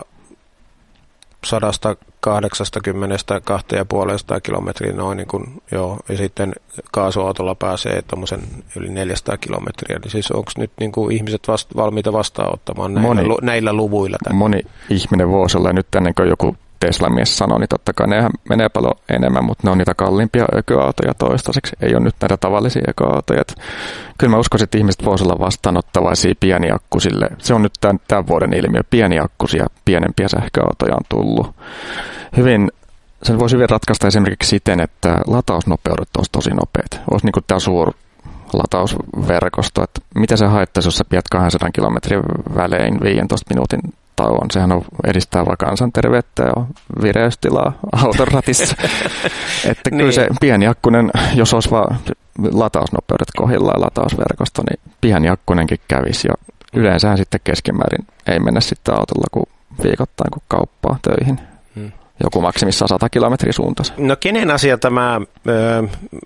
sadasta kahdeksastakymmenestä kahteen ja puolesta kilometriä noin, niin kuin, joo, ja sitten kaasuautolla pääsee tuommoisen yli neljäsataa kilometriä. Eli siis onko nyt niin kuin ihmiset vasta, valmiita vastaanottamaan näillä, moni, lu, näillä luvuilla? Tämän? Moni ihminen voisi olla nyt ennen kuin joku Tesla-mies sanoi, niin totta kai nehän menee paljon enemmän, mutta ne on niitä kalliimpia ökoautoja toistaiseksi. Ei ole nyt näitä tavallisia ökoautoja. Kyllä mä uskoisin, että ihmiset voisivat olla vastaanottavaisia pieniakkusille. Se on nyt tämän, tämän vuoden ilmiö. Pieniakkuisia, pienempiä sähköautoja on tullut. Hyvin, sen voisi hyvin ratkaista esimerkiksi siten, että latausnopeudet olisi tosi nopeat. Olisi niin kuin tämä suuri latausverkosto, että mitä se haittaisi, jos sä pidät kaksisataa kilometrin välein viisitoista minuutin tauon. Sehän on, edistää vaan kansanterveyttä ja vireystilaa auton ratissa. Että kyllä niin. Se pieniakkunen, jos olisi vaan latausnopeudet kohdillaan latausverkosto, niin pieniakkunenkin kävisi. Ja yleensähän sitten keskimäärin ei mennä sitten autolla kuin viikoittain kuin kauppaa töihin. Hmm. Joku maksimissaan sata kilometriä suuntaisi. No kenen asia tämä ö,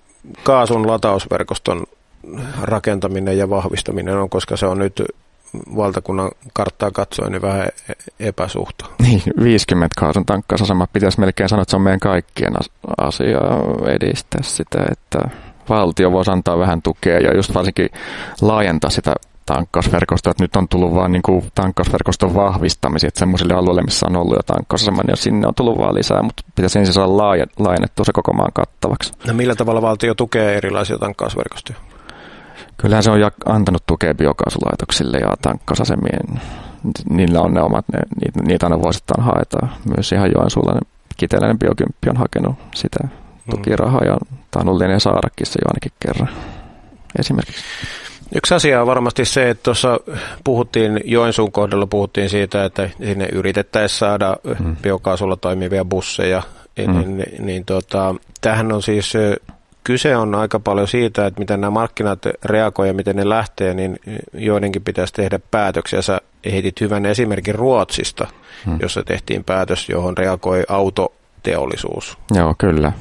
kaasun latausverkoston rakentaminen ja vahvistaminen on, koska se on nyt valtakunnan karttaa katsoen niin vähän epäsuhta. Niin, viisikymmentä kaasun tankkausasemaa pitäisi melkein sanoa, että se on meidän kaikkien asiaa edistää sitä, että valtio voisi antaa vähän tukea ja just varsinkin laajentaa sitä tankkausverkostoa, että nyt on tullut vaan niin kuin tankkausverkoston vahvistamisia, että semmoisille alueille, missä on ollut jo tankkausasema, niin sinne on tullut vaan lisää, mutta pitäisi ensin saada laajennettua se koko maan kattavaksi. No millä tavalla valtio tukee erilaisia tankkausverkostoja? Kyllähän se on antanut tukea biokaasulaitoksille ja tankkausasemien. Niillä on ne omat, ne, niitä aina vuosittain haetaan. Myös ihan Joensuulla Kiteläinen Biokymppi on hakenut sitä tukirahaa ja tainnut lienee saadakin se jo ainakin kerran esimerkiksi. Yksi asia on varmasti se, että tuossa puhuttiin, Joensuun kohdalla puhuttiin siitä, että sinne yritettäisiin saada hmm. biokaasulla toimivia busseja. Hmm. Niin, niin tota, tämähän on siis... Kyse on aika paljon siitä, että miten nämä markkinat reagoivat ja miten ne lähtee, niin joidenkin pitäisi tehdä päätöksiä. Sä heitit hyvän esimerkin Ruotsista, hmm. jossa tehtiin päätös, johon reagoi autoteollisuus. Joo, kyllä.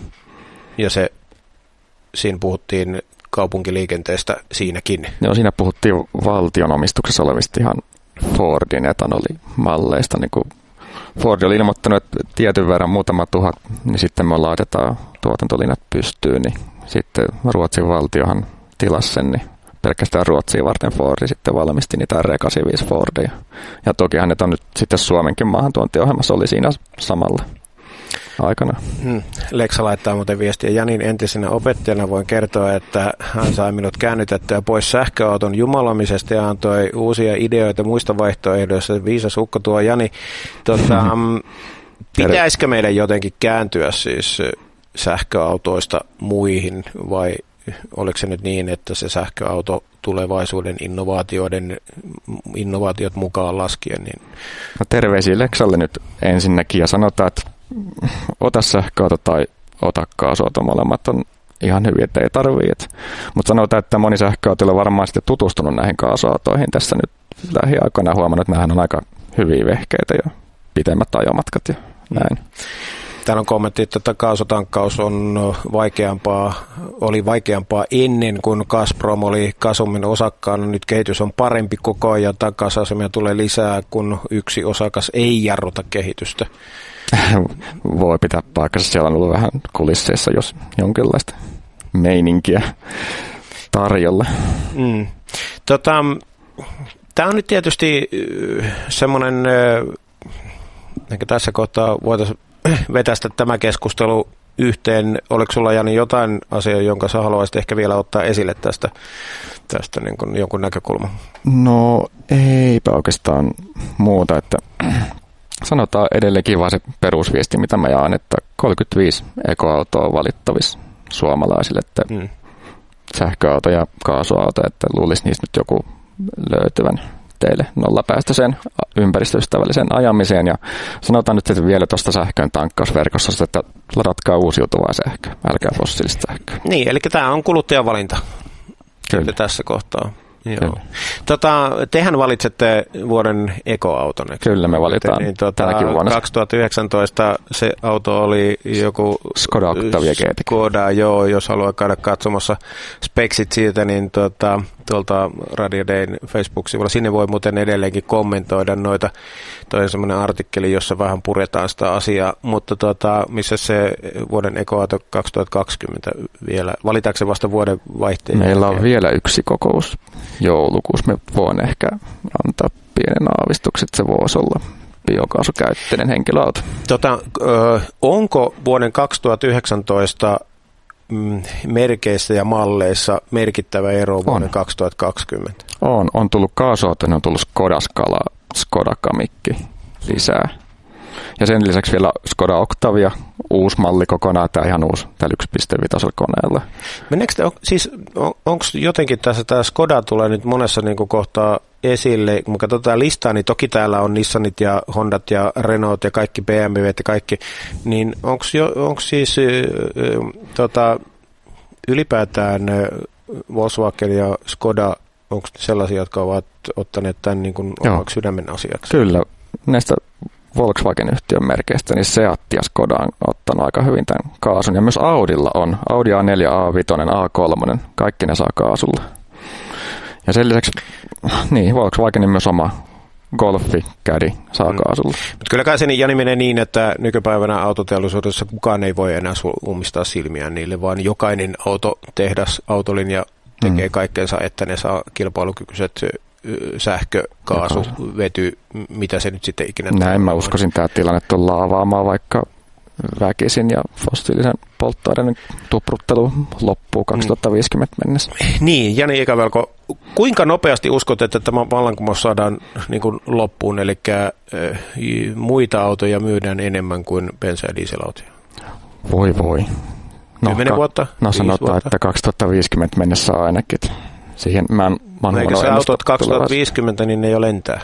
Ja se, siinä puhuttiin kaupunkiliikenteestä siinäkin. Joo, siinä puhuttiin valtion omistuksessa olevista ihan Fordin etanolimalleista. Niin kuin Ford oli ilmoittanut, että tietyn verran muutama tuhat, niin sitten me laitetaan tuotantolinjat pystyyn, niin sitten Ruotsin valtiohan tilasi sen, niin pelkästään Ruotsia varten Fordi sitten valmisti niitä R kahdeksankymmentäviisi Fordia. Ja tokihan ne on nyt sitten Suomenkin maahantuontiohjelmassa oli siinä samalla aikana. Hmm. Leksa laittaa muuten viestiä. Janin entisenä opettajana voin kertoa, että hän sai minut käännytettyä pois sähköauton jumalamisesta ja antoi uusia ideoita muista vaihtoehdoista. Viisas ukko tuo Jani. Tota, pitäisikö meidän jotenkin kääntyä siis sähköautoista muihin vai oliko se nyt niin, että se sähköauto tulevaisuuden innovaatioiden, innovaatiot mukaan laskien? Niin... No terveisiä Leksalle nyt ensinnäkin ja sanotaan, että ota sähköauto tai ota kaasuauto, molemmat on ihan hyviä, että ei tarvitse. Mutta sanotaan, että moni sähköautoilla on varmaan sitten tutustunut näihin kaasuautoihin tässä nyt lähiaikoina huomannut, että nämähän on aika hyviä vehkeitä ja pitemmät ajomatkat ja näin. Täällä on kommentti, että kaasutankkaus on vaikeampaa, oli vaikeampaa ennen kuin Gazprom oli Gasumin osakkaana. Nyt kehitys on parempi koko ajan, tankausasemia tulee lisää, kun yksi osakas ei jarruta kehitystä. Voi pitää paikkansa. Siellä on ollut vähän kulisseissa, jos jonkinlaista meininkiä tarjolla. Mm. Tota, tämä on nyt tietysti semmoinen, ehkä tässä kohtaa voitaisiin vetästä tämä keskustelu yhteen. Oliko sulla, Jani, jotain asiaa, jonka sä haluaisit ehkä vielä ottaa esille tästä, tästä niin kuin jonkun näkökulman? No eipä oikeastaan muuta, että sanotaan edelleenkin vaan se perusviesti, mitä mä jaan, että kolmekymmentäviisi ekoautoa on valittavissa suomalaisille, että mm. sähköauto ja kaasuauto, että luulisi niistä nyt joku löytyvän. teille nollapäästöiseen ympäristöystävälliseen ajamiseen. Ja sanotaan nyt että vielä tuosta sähkön tankkausverkossa, että ladatkaa uusiutuvaa sähköä, älkää fossiilista sähköä. Niin, eli tämä on kuluttajavalinta. Kyllä. Tässä kohtaa. Joo. Tota, tehän valitsette vuoden ekoauton. Kyllä, me valitaan niin, tota, tänäkin vuonna. kaksituhattayhdeksäntoista se auto oli joku Skoda Octavia G T. Skoda, joo, jos haluaa käydä katsomassa speksit siitä, niin tuota, tuolta Radio Dayn Facebook-sivulla, sinne voi muuten edelleenkin kommentoida noita. Toi on semmoinen artikkeli, jossa vähän puretaan sitä asiaa, mutta tuota, missä se vuoden ekoauto kaksituhattakaksikymmentä vielä, valitaanko se vasta vuoden vaihteen? Meillä on vielä yksi kokous joulukuussa. Me voin ehkä antaa pienen aavistuksen, että se voisi olla biokaasukäyttöinen henkilöauto. Tota, ö, onko vuoden kaksituhattayhdeksäntoista mm, merkeissä ja malleissa merkittävä ero vuoden on. kaksituhattakaksikymmentä? On. On tullut kaasuauto, on tullut Skoda Scala, Skoda Kamikki lisää. Ja sen lisäksi vielä Skoda Octavia, uusi malli kokonaan, tämä ihan uusi, tällä yksi pilkku viisi koneella. Meneekö te, siis on, onko jotenkin tässä, tämä Skoda tulee nyt monessa niin kuin kohtaa esille, kun katsotaan listaa, niin toki täällä on Nissanit ja Hondat ja Renault ja kaikki B M Wt ja kaikki, niin onko siis äh, tota, ylipäätään Volkswagen ja Skoda, onko sellaisia, jotka ovat ottaneet tämän niin kuin omaksi sydämen asiaksi? Kyllä, näistä Volkswagen-yhtiön merkeistä, niin Seat ja Skoda on ottanut aika hyvin tämän kaasun. Ja myös Audilla on. Audi A neljä, A viisi, A kolme, kaikki ne saa kaasulla. Ja sen lisäksi, niin, Volkswagenin myös oma Golfi, Caddy saa kaasulla. Mm. Mutta kyllä kai se Jani menee niin, että nykypäivänä autoteollisuudessa kukaan ei voi enää ummistaa silmiään niille, vaan jokainen autotehdas, autolinja tekee mm. kaikkensa, että ne saa kilpailukykyiset sähkö, kaasu, vety, mitä se nyt sitten ikinä... Näin mä uskoisin, tämä tilanne tullaan avaamaan, vaikka väkisin ja fossiilisen polttoaineiden tupruttelu loppuu kaksituhattaviisikymmentä mennessä. Niin, Jani Ikävelko, kuinka nopeasti uskot, että tämä vallankumous saadaan niin kuin loppuun, eli äh, muita autoja myydään enemmän kuin bensa- ja dieselautoja? Voi voi. No, Kymmenen vuotta? No sanotaan, vuotta. Että kaksituhattaviisikymmentä mennessä ainakin. Siihen mä, mä Eikö se autot kaksituhattaviisikymmentä, niin ne jo lentää?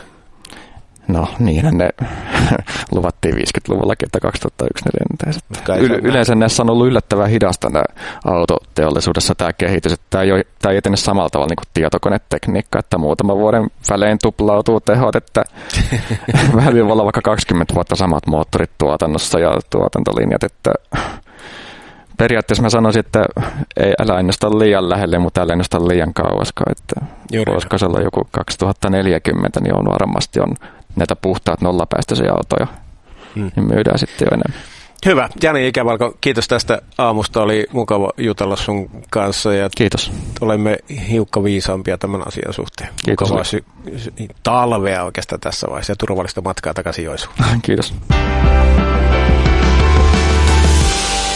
No niinhän ne luvattiin viisikymmentäluvullakin, että kaksituhattayksi ne lentäisi. Y- yleensä näissä on ollut yllättävän hidasta nämä autoteollisuudessa tämä kehitys. Että tämä ei, ole, tämä ei etene samalla tavalla niin kuin tietokonetekniikka, että muutaman vuoden välein tuplautuu tehot, että vähän voi olla vaikka kaksikymmentä vuotta samat moottorit tuotannossa ja tuotantolinjat, että periaatteessa mä sanoisin, että ei älä ennusta liian lähelle, mutta älä ennusta liian kauaskaan. Että voisiko se olla joku kaksituhattaneljäkymmentä, niin on varmasti on näitä puhtaat nollapäästöisiä autoja, hmm. niin myydään sitten jo enemmän. Hyvä. Jani Ikävalko, kiitos tästä aamusta. Oli mukava jutella sun kanssa. Ja kiitos. Olemme hiukka viisaampia tämän asian suhteen. Kiitos. Mukavaa sy- talvea oikeastaan tässä vaiheessa ja turvallista matkaa takaisin Joensuun. Kiitos.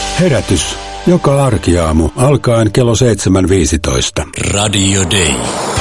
Herätys. Joka arkiaamu alkaen kello seitsemän viisitoista. Radio Day.